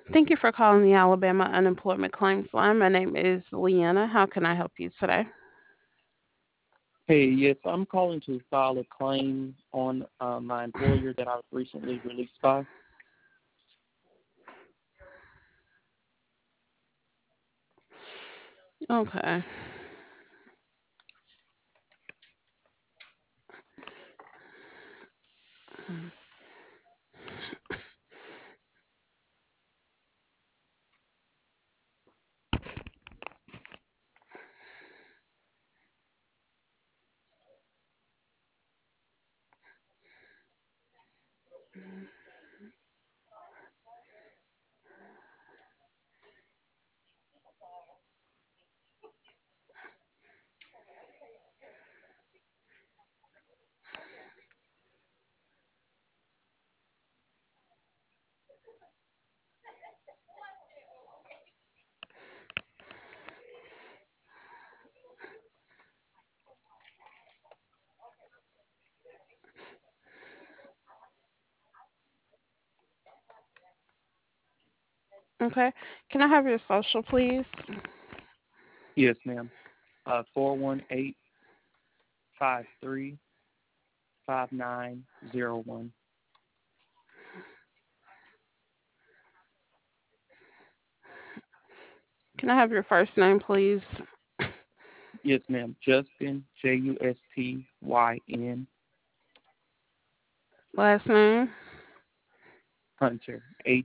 Thank you for calling the Alabama Unemployment Claims Line. My name is Leanna. How can I help you today? Hey, yes, I'm calling to file a claim on my employer that I was recently released by. Okay. Okay. Can I have your social, please? Yes, ma'am. 418-53-5901. Can I have your first name, please? Yes, ma'am. Justin, Justyn, Last name? Hunter,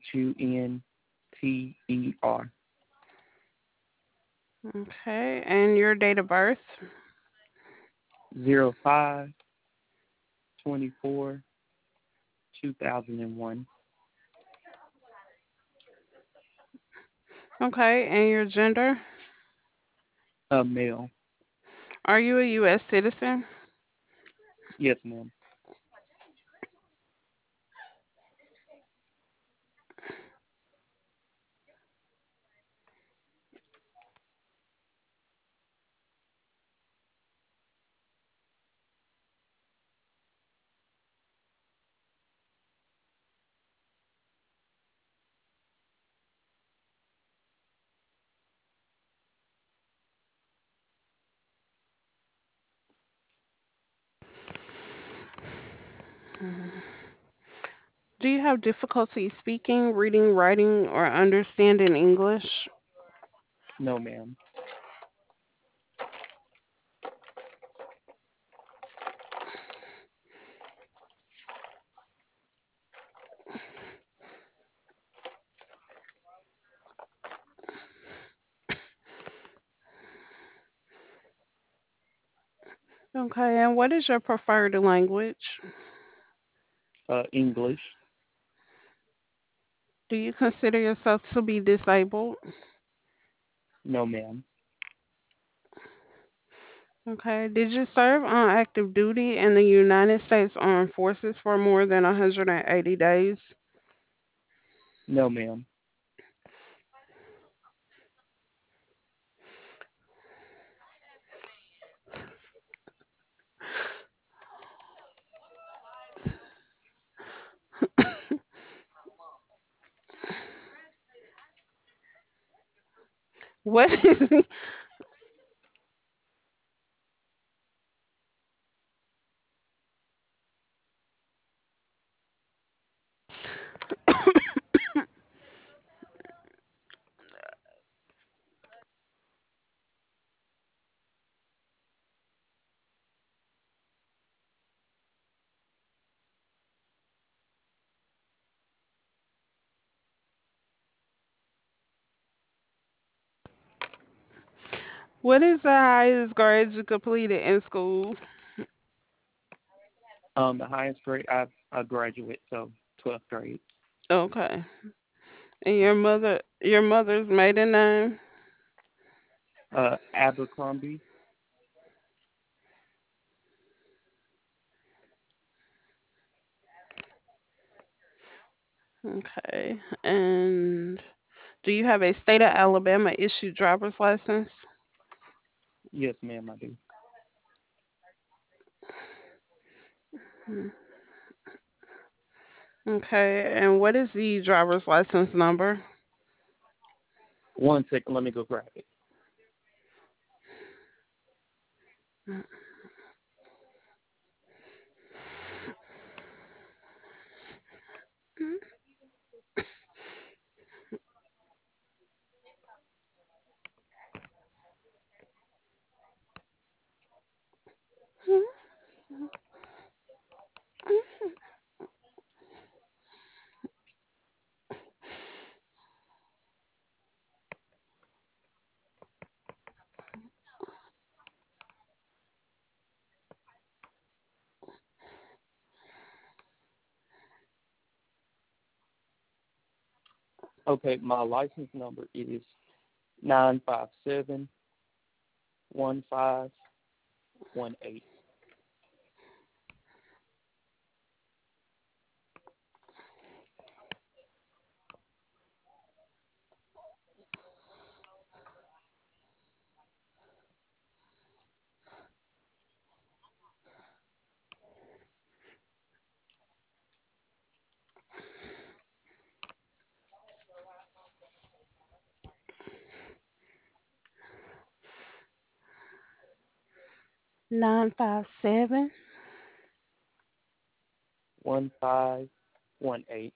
Hunter. Okay. And your date of birth? 05-24-2001. Okay. And your gender? Male. Are you a U.S. citizen? Yes, ma'am. Do you have difficulty speaking, reading, writing, or understanding English? No, ma'am. Okay. And what is your preferred language? English. Do you consider yourself to be disabled? No, ma'am. Okay. Did you serve on active duty in the United States Armed Forces for more than 180 days? No, ma'am. What is what is the highest grade you completed in school? The highest grade I graduate, so 12th grade. Okay. And your mother's maiden name? Abercrombie. Okay. And do you have a state of Alabama issued driver's license? Yes, ma'am, I do. Mm, Okay. And what is the driver's license number? One second, let me go grab it. Mhm. Okay, my license number is 957-1518. 957. 1518.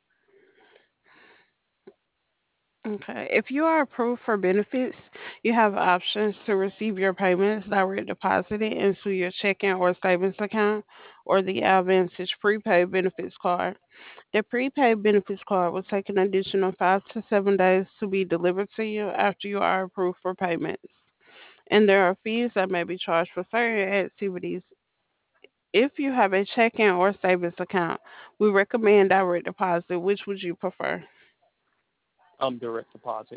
Okay. If you are approved for benefits, you have options to receive your payments direct deposited into your checking or savings account or the Advantage prepaid benefits card. The prepaid benefits card will take an additional 5 to 7 days to be delivered to you after you are approved for payments. And there are fees that may be charged for certain activities. If you have a checking or savings account, we recommend direct deposit. Which would you prefer? Direct deposit.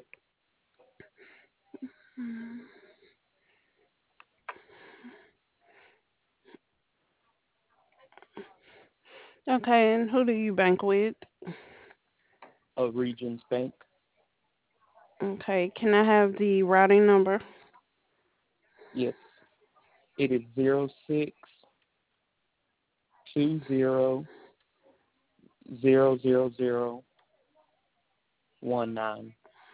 Okay, and who do you bank with? Of Regions Bank. Okay, can I have the routing number? Yes. It is 06200019.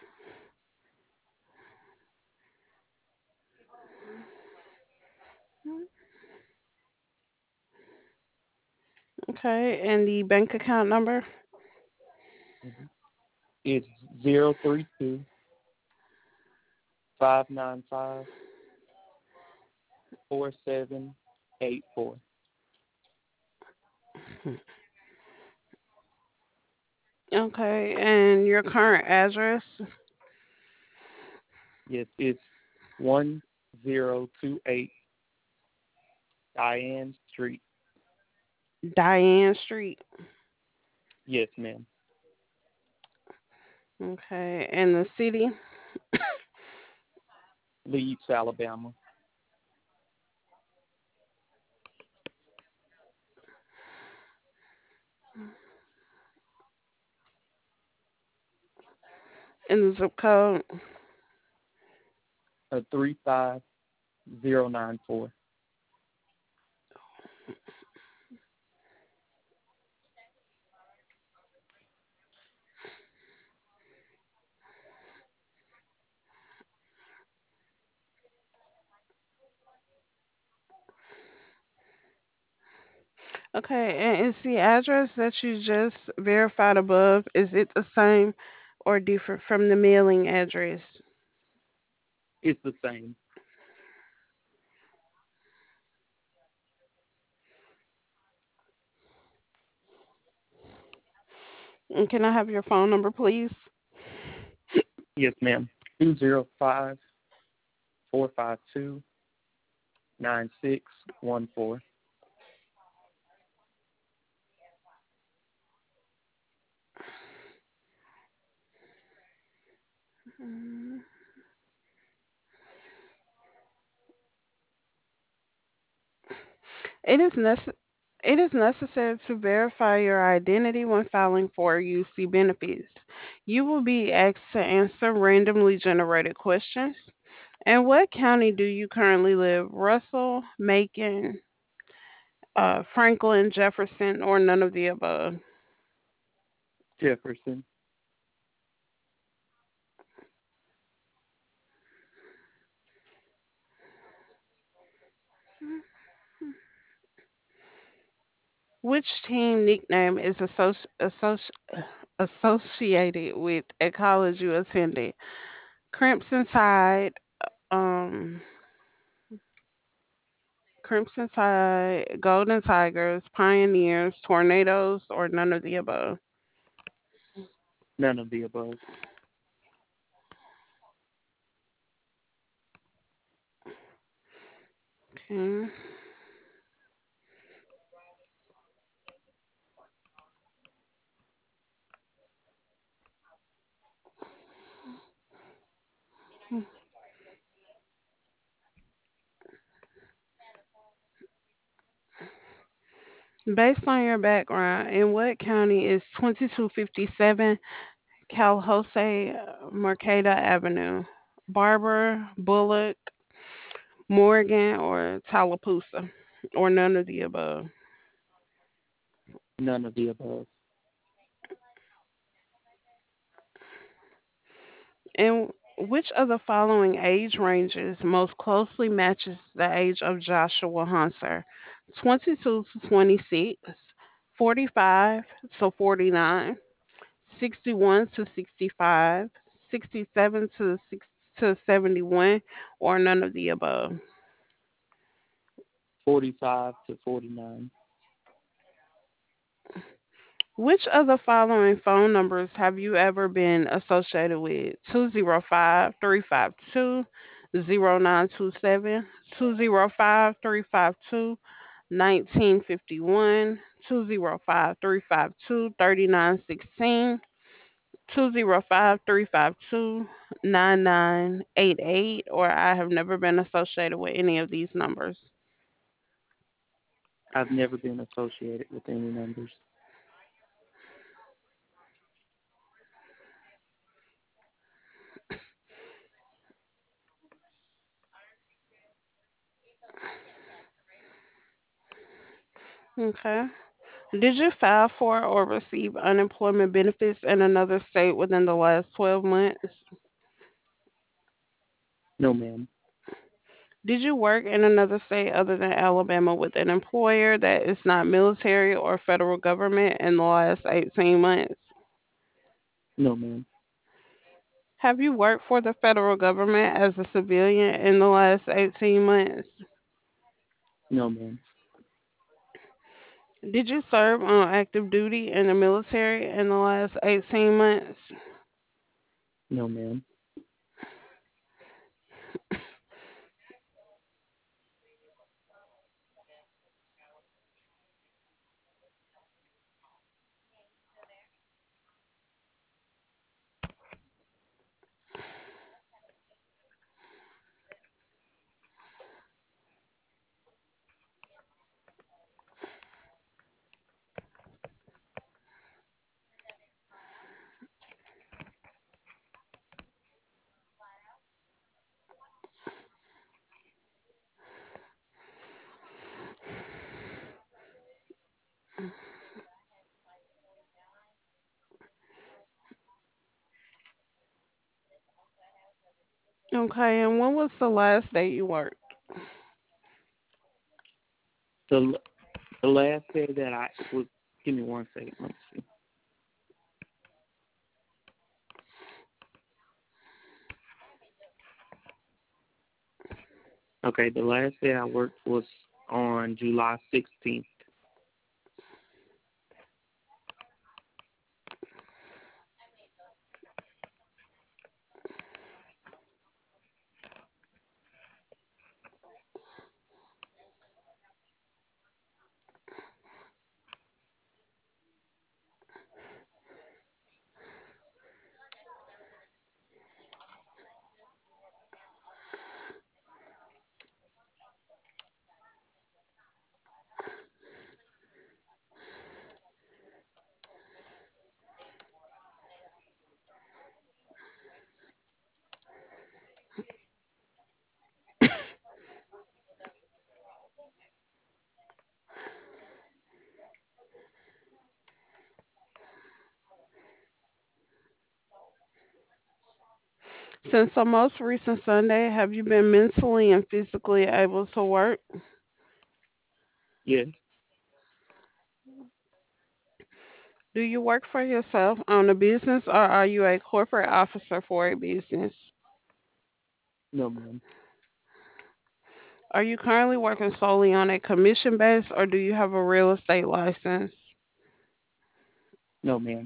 Okay, and the bank account number? Mhm. It's 032-595-4784. Okay, and your current address? Yes, it's 1028 Diane Street. Diane Street. Yes, ma'am. Okay, and the city? Leeds, Alabama. And the zip code? 35094. Okay, and is the address that you just verified above, is it the same or different from the mailing address? It's the same. And can I have your phone number, please? Yes, ma'am. 205-452-9614. Mm. It is necessary. It is necessary to verify your identity when filing for UC benefits. You will be asked to answer randomly generated questions. And what county do you currently live? Russell, Macon, Franklin, Jefferson, or none of the above? Jefferson. Which team nickname is associated with a college you attended? Crimson Tide, um, Crimson Tide, Golden Tigers, Pioneers, Tornadoes, or none of the above? None of the above. Okay. Based on your background, in what county is 2257 Calhouse Mercado Avenue? Barber, Bullock, Morgan, or Tallapoosa, or none of the above? None of the above. And which of the following age ranges most closely matches the age of Joshua Hunter? 22 to 26, 45 to 49, 61 to 65, 67 to 71, or none of the above? 45 to 49. Which of the following phone numbers have you ever been associated with? 205-352-0927, 205-352-1951, 205-352-3916, 205-352-9988, or I have never been associated with any of these numbers. I've never been associated with any numbers. Okay. Did you file for or receive unemployment benefits in another state within the last 12 months? No, ma'am. Did you work in another state other than Alabama with an employer that is not military or federal government in the last 18 months? No, ma'am. Have you worked for the federal government as a civilian in the last 18 months? No, ma'am. Did you serve on active duty in the military in the last 18 months? No, ma'am. Okay, and when was the last day you worked? The the last day that I was. Give me one second. Let me see. Okay, the last day I worked was on July 16th. Since the most recent Sunday, have you been mentally and physically able to work? Yes. Do you work for yourself, own a business, or are you a corporate officer for a business? No, ma'am. Are you currently working solely on a commission base, or do you have a real estate license? No, ma'am.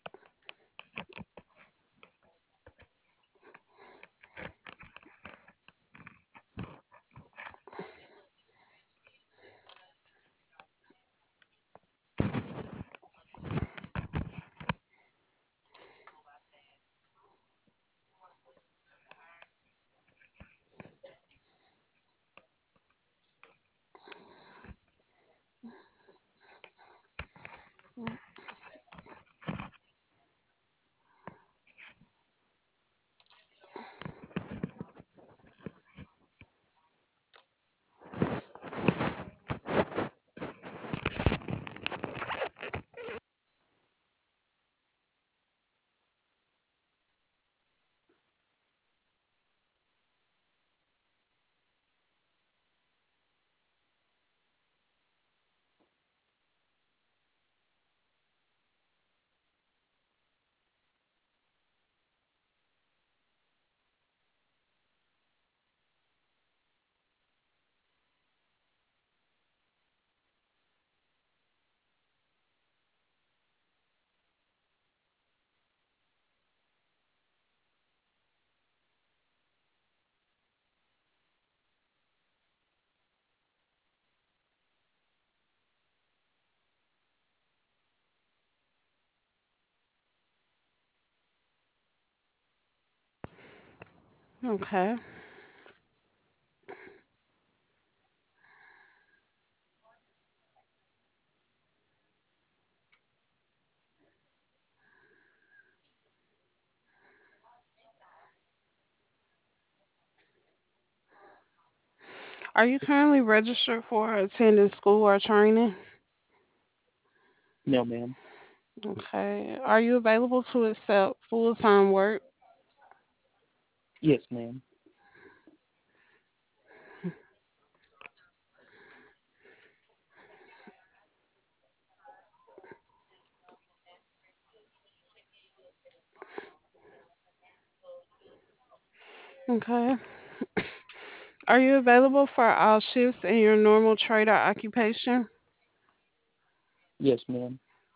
Okay. Are you currently registered for attending school or training? No, ma'am. Okay. Are you available to accept full time work? Yes, ma'am. Okay. Are you available for all shifts in your normal trade or occupation? Yes, ma'am.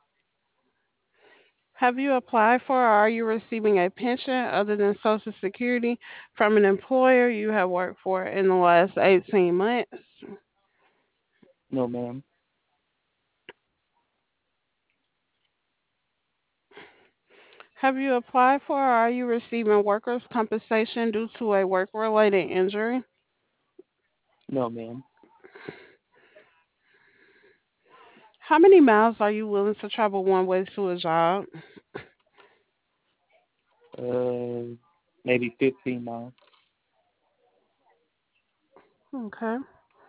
Have you applied for or are you receiving a pension other than Social Security from an employer you have worked for in the last 18 months? No, ma'am. Have you applied for or are you receiving workers' compensation due to a work related injury? No, ma'am. How many miles are you willing to travel one way to a job? Uh, maybe 15 miles. Okay.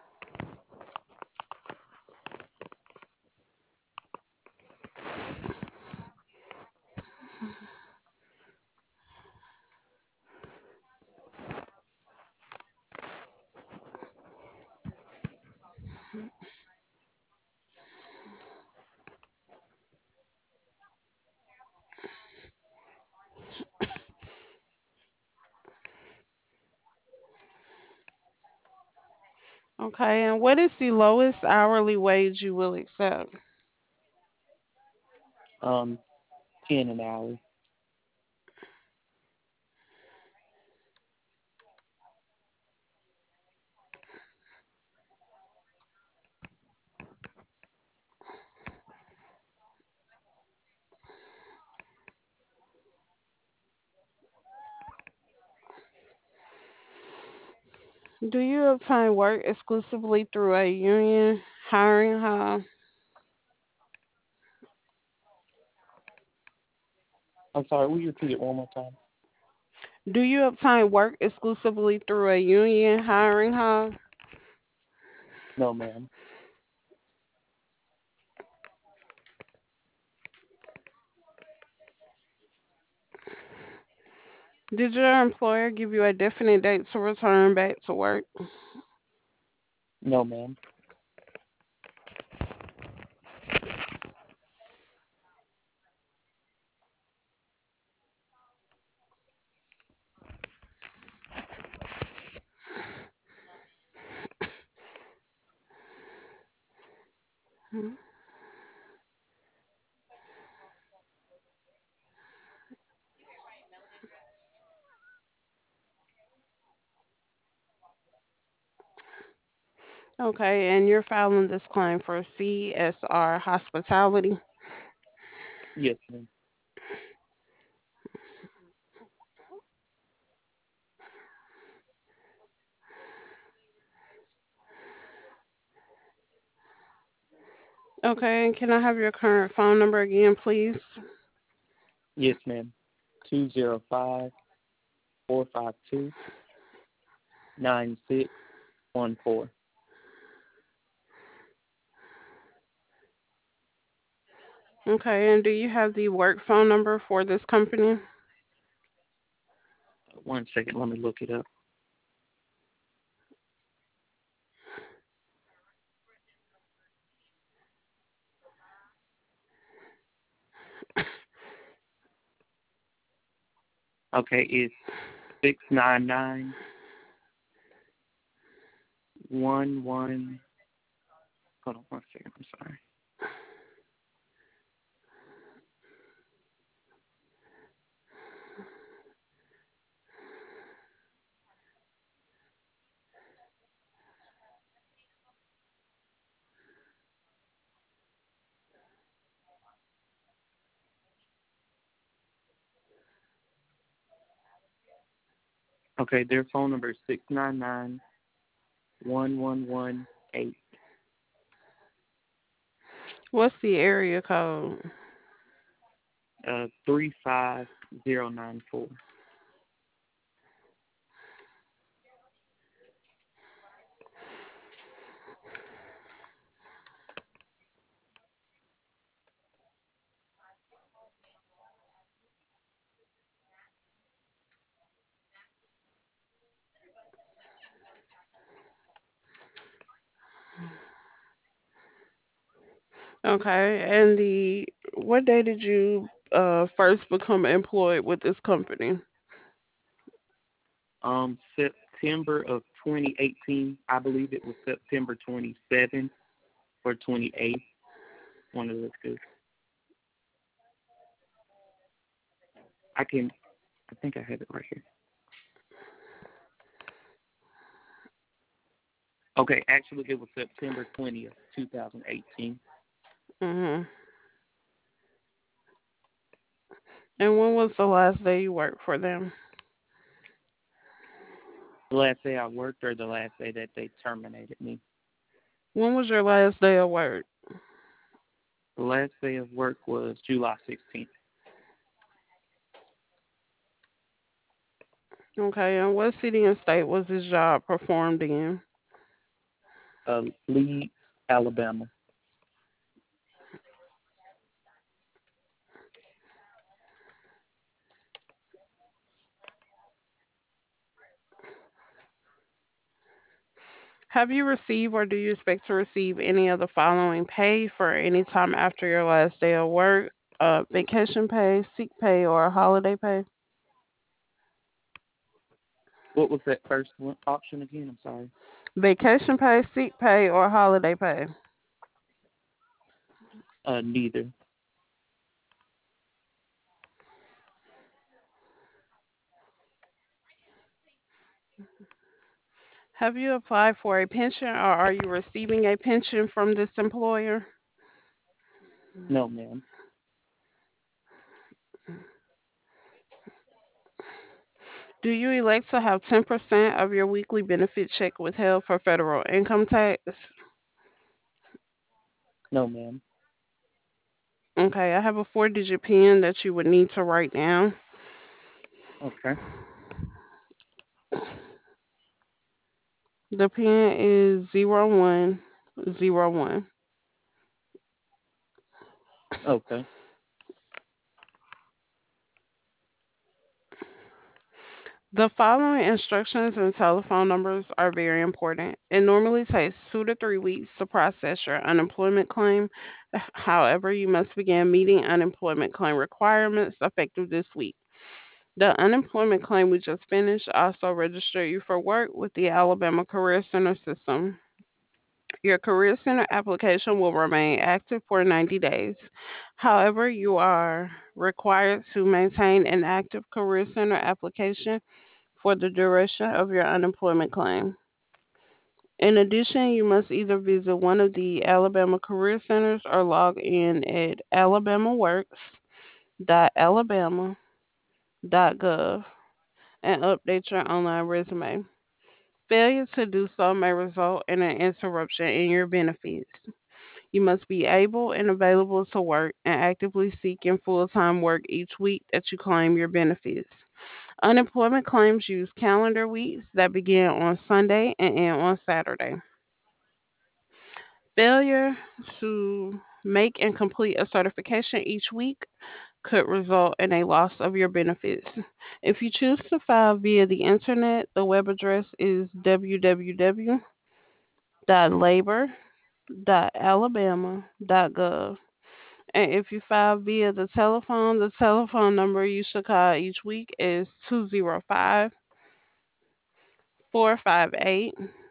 Okay. And what is the lowest hourly wage you will accept? Um, 10 an hour. Do you obtain work exclusively through a union hiring hub? I'm sorry, will you repeat it one more time? Do you obtain work exclusively through a union hiring hub? No, ma'am. Did your employer give you a definite date to return back to work? No, ma'am. Okay, and you're filing this claim for CSR Hospitality. Yes, ma'am. Okay, and can I have your current phone number again, please? Yes, ma'am. 205-452-9614. Okay, and do you have the work phone number for this company? One second, let me look it up. Okay, it's 699-11. Hold on one second, I'm sorry. Okay, their phone number is 699-1118. What's the area code? 35094. Okay, and the what day did you first become employed with this company? September of 2018. I believe it was September 27th or 28th. One of those two. I can. I think I have it right here. Okay, actually, it was September 20th, 2018. Mhm. And when was the last day you worked for them? The last day I worked, or the last day that they terminated me. When was your last day of work? The last day of work was July 16th. Okay, and what city and state was this job performed in? Leeds, Alabama. Have you received or do you expect to receive any of the following pay for any time after your last day of work? Vacation pay, sick pay, or holiday pay? What was that first one option again? I'm sorry. Vacation pay, sick pay, or holiday pay? Neither. Have you applied for a pension or are you receiving a pension from this employer? No, ma'am. Do you elect to have 10% of your weekly benefit check withheld for federal income tax? No, ma'am. Okay, I have a 4-digit PIN that you would need to write down. Okay. The PIN is 0101. Okay. The following instructions and telephone numbers are very important. It normally takes 2 to 3 weeks to process your unemployment claim. However, you must begin meeting unemployment claim requirements effective this week. The unemployment claim we just finished also register you for work with the Alabama Career Center system. Your Career Center application will remain active for 90 days. However, you are required to maintain an active Career Center application for the duration of your unemployment claim. In addition, you must either visit one of the Alabama Career Centers or log in at alabamaworks.alabama.gov and update your online resume. Failure to do so may result in an interruption in your benefits. You must be able and available to work and actively seeking full time work each week that you claim your benefits. Unemployment claims use calendar weeks that begin on Sunday and end on Saturday. Failure to make and complete a certification each week could result in a loss of your benefits. If you choose to file via the internet, the web address is www.labor.alabama.gov. And if you file via the telephone number you should call each week is 205-458-2282.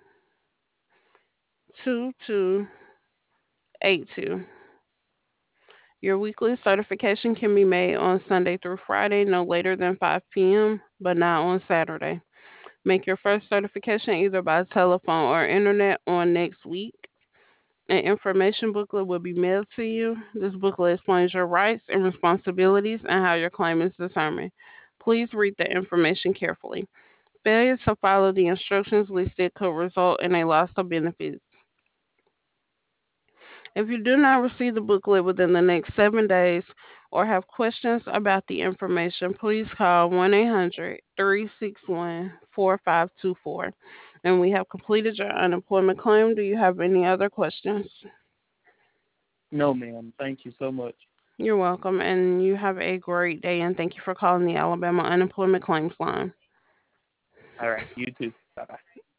Your weekly certification can be made on Sunday through Friday, no later than 5 p.m., but not on Saturday. Make your first certification either by telephone or internet on next week. An information booklet will be mailed to you. This booklet explains your rights and responsibilities and how your claim is determined. Please read the information carefully. Failure to follow the instructions listed could result in a loss of benefits. If you do not receive the booklet within the next 7 days or have questions about the information, please call 1-800-361-4524. And we have completed your unemployment claim. Do you have any other questions? No, ma'am. Thank you so much. You're welcome, and you have a great day, and thank you for calling the Alabama Unemployment Claims Line. All right. You too. Bye bye.